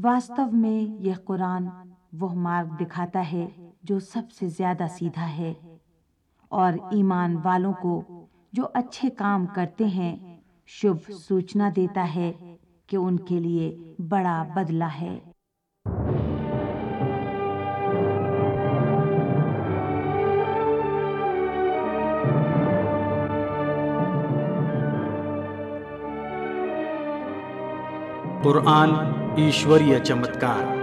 वास्तव में यह कुरान वह मार्ग दिखाता है जो सबसे ज्यादा सीधा है, और ईमान वालों को जो अच्छे काम करते हैं शुभ सूचना देता है कि उनके लिए बड़ा बदला है। कुरान ईश्वरीय चमत्कार।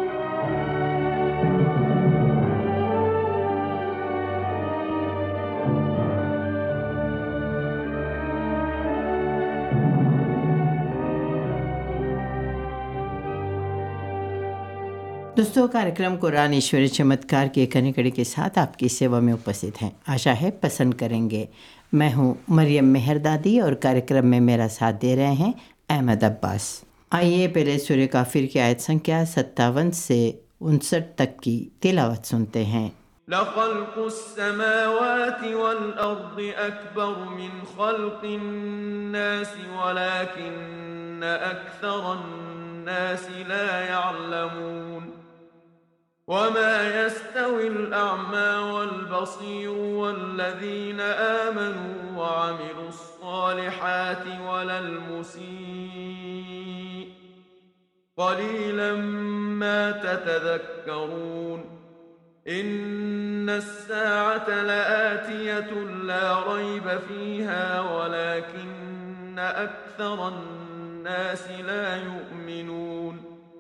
दोस्तों, कार्यक्रम कुरान ईश्वरीय चमत्कार के एक अन्य कड़ी के साथ आपकी सेवा में उपस्थित हैं। आशा है पसंद करेंगे। मैं हूं मरियम मेहरदादी और कार्यक्रम में मेरा साथ दे रहे हैं अहमद अब्बास। आइए पहले सूरह काफिर की आयत संख्या 57 से 59 तक की तिलावत सुनते हैं। लखल्क़ुस समावाति वल अर्दि अकबर मिन खल्क़िन नासि वलाकिन्न अक्सरन नासि ला यअलमून वमा यस्तविल अअमा वल बसीर वल्लज़ीना आमनू वअमिलुस सालिहाति वलल मुसीअ क़लीलन मा ततज़क्करून इन्नस्साअत लआतियतुन ला रैब फीहा वलाकिन्न अक्सरन नासि ला युमिनून।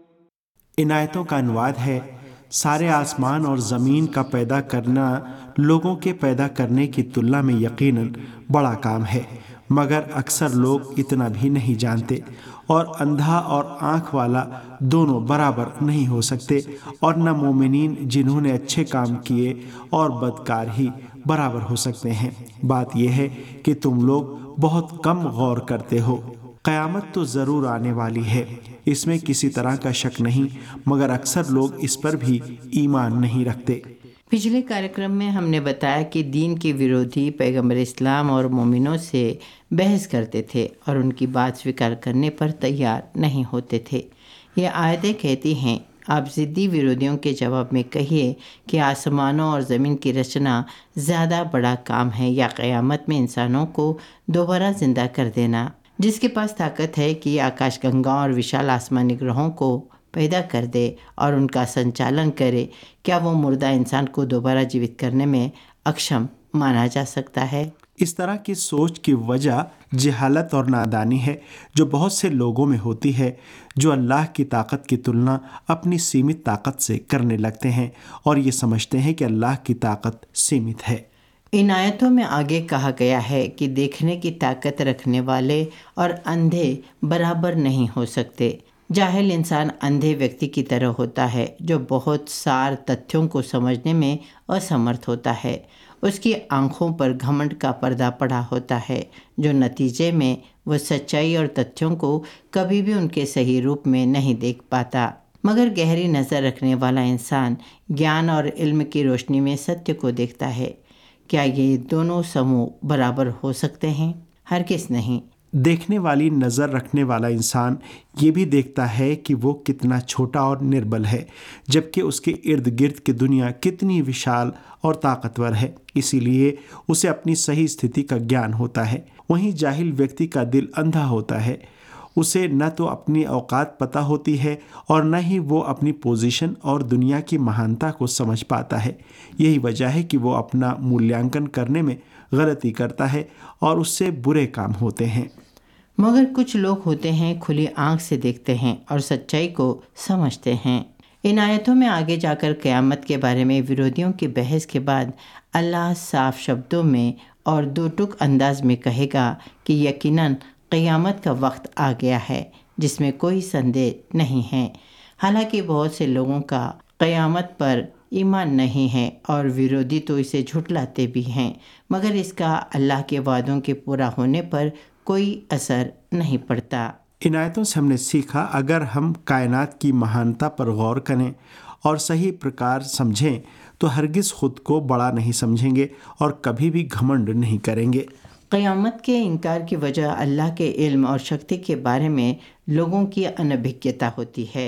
इन आयतों का अनुवाद है, सारे आसमान और ज़मीन का पैदा करना लोगों के पैदा करने की तुलना में यकीनन बड़ा काम है, मगर अक्सर लोग इतना भी नहीं जानते, और अंधा और आँख वाला दोनों बराबर नहीं हो सकते, और न मोमिनीन जिन्होंने अच्छे काम किए और बदकार ही बराबर हो सकते हैं। बात यह है कि तुम लोग बहुत कम गौर करते हो। क़यामत तो ज़रूर आने वाली है, इसमें किसी तरह का शक नहीं, मगर अक्सर लोग इस पर भी ईमान नहीं रखते। पिछले कार्यक्रम में हमने बताया कि दीन के विरोधी पैगंबर इस्लाम और मोमिनों से बहस करते थे और उनकी बात स्वीकार करने पर तैयार नहीं होते थे। ये आयतें कहती हैं, आप ज़िद्दी विरोधियों के जवाब में कहिए कि आसमानों और ज़मीन की रचना ज़्यादा बड़ा काम है या क़यामत में इंसानों को दोबारा ज़िंदा कर देना। जिसके पास ताकत है कि आकाश गंगा और विशाल आसमानी ग्रहों को पैदा कर दे और उनका संचालन करे, क्या वो मुर्दा इंसान को दोबारा जीवित करने में अक्षम माना जा सकता है? इस तरह की सोच की वजह जहालत और नादानी है जो बहुत से लोगों में होती है, जो अल्लाह की ताकत की तुलना अपनी सीमित ताकत से करने लगते हैं और ये समझते हैं कि अल्लाह की ताकत सीमित है। इन आयतों में आगे कहा गया है कि देखने की ताकत रखने वाले और अंधे बराबर नहीं हो सकते। जाहिल इंसान अंधे व्यक्ति की तरह होता है जो बहुत सार तथ्यों को समझने में असमर्थ होता है। उसकी आंखों पर घमंड का पर्दा पड़ा होता है, जो नतीजे में वह सच्चाई और तथ्यों को कभी भी उनके सही रूप में नहीं देख पाता। मगर गहरी नज़र रखने वाला इंसान ज्ञान और इल्म की रोशनी में सत्य को देखता है। क्या ये दोनों समूह बराबर हो सकते हैं? हरगिज़ नहीं। देखने वाली नज़र रखने वाला इंसान ये भी देखता है कि वो कितना छोटा और निर्बल है, जबकि उसके इर्द गिर्द की दुनिया कितनी विशाल और ताकतवर है, इसीलिए उसे अपनी सही स्थिति का ज्ञान होता है। वहीं जाहिल व्यक्ति का दिल अंधा होता है, उसे न तो अपनी औकात पता होती है और न ही वो अपनी पोजीशन और दुनिया की महानता को समझ पाता है। यही वजह है कि वो अपना मूल्यांकन करने में गलती करता है और उससे बुरे काम होते हैं। मगर कुछ लोग होते हैं खुली आंख से देखते हैं और सच्चाई को समझते हैं। इन आयतों में आगे जाकर क़यामत के बारे में विरोधियों की बहस के बाद अल्लाह साफ शब्दों में और दो टुक अंदाज में कहेगा कि यकीनन क़यामत का वक्त आ गया है जिसमें कोई संदेह नहीं है। हालांकि बहुत से लोगों का क़यामत पर ईमान नहीं है और विरोधी तो इसे झुठलाते भी हैं, मगर इसका अल्लाह के वादों के पूरा होने पर कोई असर नहीं पड़ता। इन आयतों से हमने सीखा, अगर हम कायनात की महानता पर गौर करें और सही प्रकार समझें तो हरगिज़ खुद को बड़ा नहीं समझेंगे और कभी भी घमंड नहीं करेंगे। क़यामत के इनकार की वजह अल्लाह के इल्म और शक्ति के बारे में लोगों की अनभिज्ञता होती है।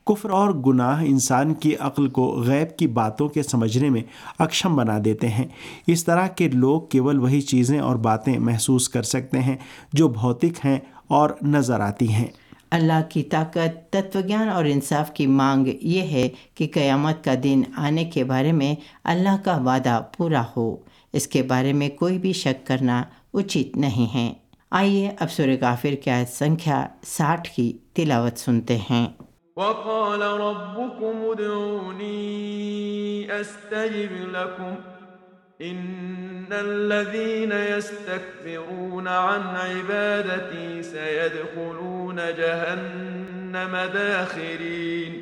کفر اور گناہ انسان کی عقل کو غیب کی باتوں کے سمجھنے میں اکشم بنا دیتے ہیں۔ اس طرح کے لوگ کیول وہی چیزیں اور باتیں محسوس کر سکتے ہیں جو بھوتک ہیں اور نظر آتی ہیں۔ اللہ کی طاقت، تتو گیان اور انصاف کی مانگ یہ ہے کہ قیامت کا دن آنے کے بارے میں اللہ کا وعدہ پورا ہو، اس کے بارے میں کوئی بھی شک کرنا اچت نہیں ہے۔ آئیے اب سورہ غافر کی آیت سنکھیا 60 کی تلاوت سنتے ہیں۔ وقال ربكم ادعوني استجب لكم ان الذين يستكبرون عن عبادتي سيدخلون جهنم داخرين۔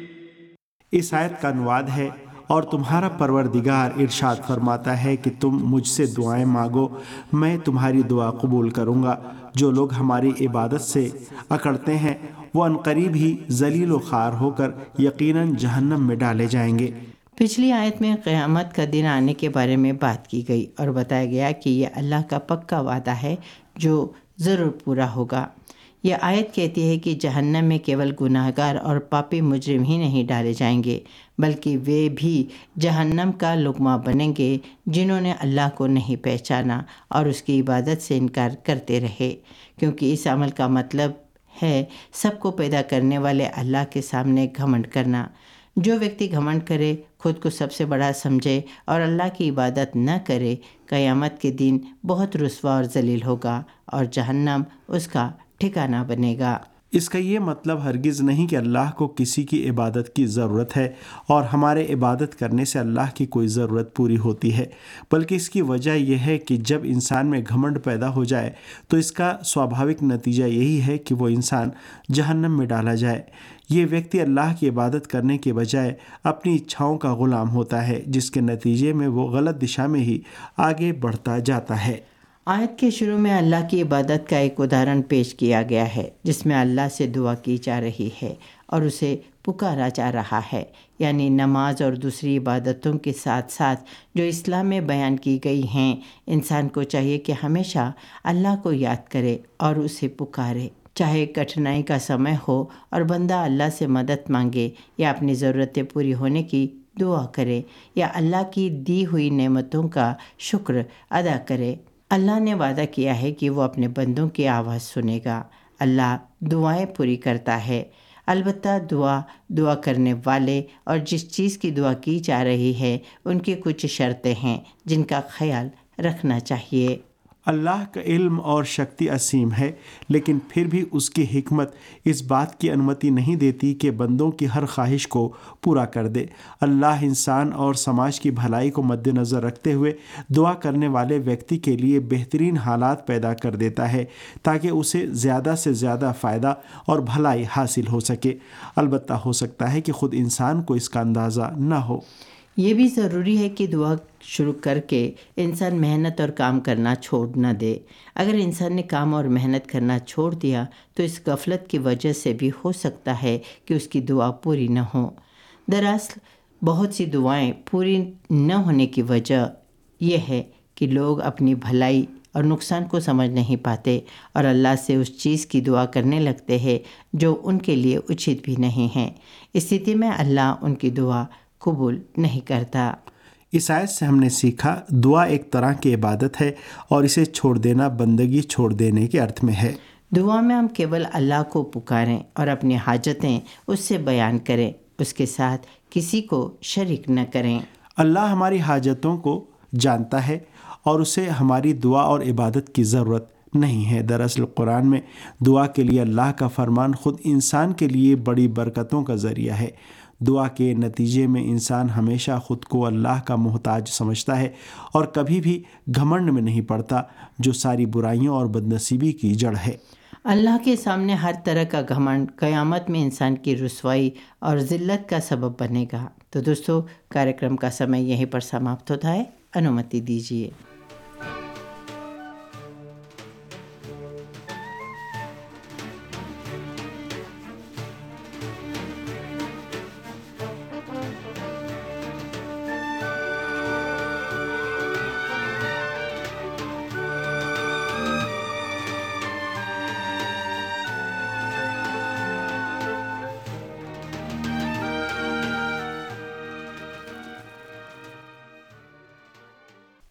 اس آیت کا انواد ہے، اور تمہارا پروردگار ارشاد فرماتا ہے کہ تم مجھ سے دعائیں مانگو، میں تمہاری دعا قبول کروں گا۔ جو لوگ ہماری عبادت سے اکڑتے ہیں وہ عنقریب ہی ذلیل و خوار ہو کر یقیناً جہنم میں ڈالے جائیں گے۔ پچھلی آیت میں قیامت کا دن آنے کے بارے میں بات کی گئی اور بتایا گیا کہ یہ اللہ کا پکا وعدہ ہے جو ضرور پورا ہوگا۔ یہ آیت کہتی ہے کہ جہنم میں کیول گناہگار اور پاپی مجرم ہی نہیں ڈالے جائیں گے، بلکہ وہ بھی جہنم کا لقمہ بنیں گے جنہوں نے اللہ کو نہیں پہچانا اور اس کی عبادت سے انکار کرتے رہے، کیونکہ اس عمل کا مطلب ہے سب کو پیدا کرنے والے اللہ کے سامنے گھمنڈ کرنا۔ جو ویکتی گھمنڈ کرے، خود کو سب سے بڑا سمجھے اور اللہ کی عبادت نہ کرے، قیامت کے دن بہت رسوا اور ذلیل ہوگا اور جہنم اس کا ٹھکانہ بنے گا۔ اس کا یہ مطلب ہرگز نہیں کہ اللہ کو کسی کی عبادت کی ضرورت ہے اور ہمارے عبادت کرنے سے اللہ کی کوئی ضرورت پوری ہوتی ہے، بلکہ اس کی وجہ یہ ہے کہ جب انسان میں گھمنڈ پیدا ہو جائے تو اس کا سوابھاوک نتیجہ یہی ہے کہ وہ انسان جہنم میں ڈالا جائے۔ یہ ویکتی اللہ کی عبادت کرنے کے بجائے اپنی اچھاؤں کا غلام ہوتا ہے، جس کے نتیجے میں وہ غلط دشا میں ہی آگے بڑھتا جاتا ہے۔ آیت کے شروع میں اللہ کی عبادت کا ایک ادھارن پیش کیا گیا ہے جس میں اللہ سے دعا کی جا رہی ہے اور اسے پکارا جا رہا ہے، یعنی نماز اور دوسری عبادتوں کے ساتھ ساتھ جو اسلام میں بیان کی گئی ہیں۔ انسان کو چاہیے کہ ہمیشہ اللہ کو یاد کرے اور اسے پکارے، چاہے کٹھنائی کا سمے ہو اور بندہ اللہ سے مدد مانگے یا اپنی ضرورتیں پوری ہونے کی دعا کرے یا اللہ کی دی ہوئی نعمتوں کا شکر ادا کرے۔ اللہ نے وعدہ کیا ہے کہ وہ اپنے بندوں کی آواز سنے گا۔ اللہ دعائیں پوری کرتا ہے، البتہ دعا کرنے والے اور جس چیز کی دعا کی جا رہی ہے ان کی کچھ شرطیں ہیں جن کا خیال رکھنا چاہیے۔ اللہ کا علم اور شکتی عظیم ہے، لیکن پھر بھی اس کی حکمت اس بات کی انمتی نہیں دیتی کہ بندوں کی ہر خواہش کو پورا کر دے۔ اللہ انسان اور سماج کی بھلائی کو مد نظر رکھتے ہوئے دعا کرنے والے ویکتی کے لیے بہترین حالات پیدا کر دیتا ہے تاکہ اسے زیادہ سے زیادہ فائدہ اور بھلائی حاصل ہو سکے۔ البتہ ہو سکتا ہے کہ خود انسان کو اس کا اندازہ نہ ہو۔ یہ بھی ضروری ہے کہ دعا شروع کر کے انسان محنت اور کام کرنا چھوڑ نہ دے۔ اگر انسان نے کام اور محنت کرنا چھوڑ دیا تو اس غفلت کی وجہ سے بھی ہو سکتا ہے کہ اس کی دعا پوری نہ ہو۔ دراصل بہت سی دعائیں پوری نہ ہونے کی وجہ یہ ہے کہ لوگ اپنی بھلائی اور نقصان کو سمجھ نہیں پاتے اور اللہ سے اس چیز کی دعا کرنے لگتے ہیں جو ان کے لیے اچت بھی نہیں ہے۔ اس صورت میں اللہ ان کی دعا قبول نہیں کرتا۔ اس آیت سے ہم نے سیکھا دعا ایک طرح کی عبادت ہے اور اسے چھوڑ دینا بندگی چھوڑ دینے کے ارتھ میں ہے۔ دعا میں ہم کیول اللہ کو پکاریں اور اپنی حاجتیں اس سے بیان کریں، اس کے ساتھ کسی کو شریک نہ کریں۔ اللہ ہماری حاجتوں کو جانتا ہے اور اسے ہماری دعا اور عبادت کی ضرورت نہیں ہے۔ دراصل قرآن میں دعا کے لیے اللہ کا فرمان خود انسان کے لیے بڑی برکتوں کا ذریعہ ہے۔ دعا کے نتیجے میں انسان ہمیشہ خود کو اللہ کا محتاج سمجھتا ہے اور کبھی بھی گھمنڈ میں نہیں پڑتا، جو ساری برائیوں اور بدنصیبی کی جڑ ہے۔ اللہ کے سامنے ہر طرح کا گھمنڈ قیامت میں انسان کی رسوائی اور ذلت کا سبب بنے گا۔ تو دوستو، کاریہ کرم کا سمے یہیں پر سماپت ہوتا ہے، انومتی دیجیے۔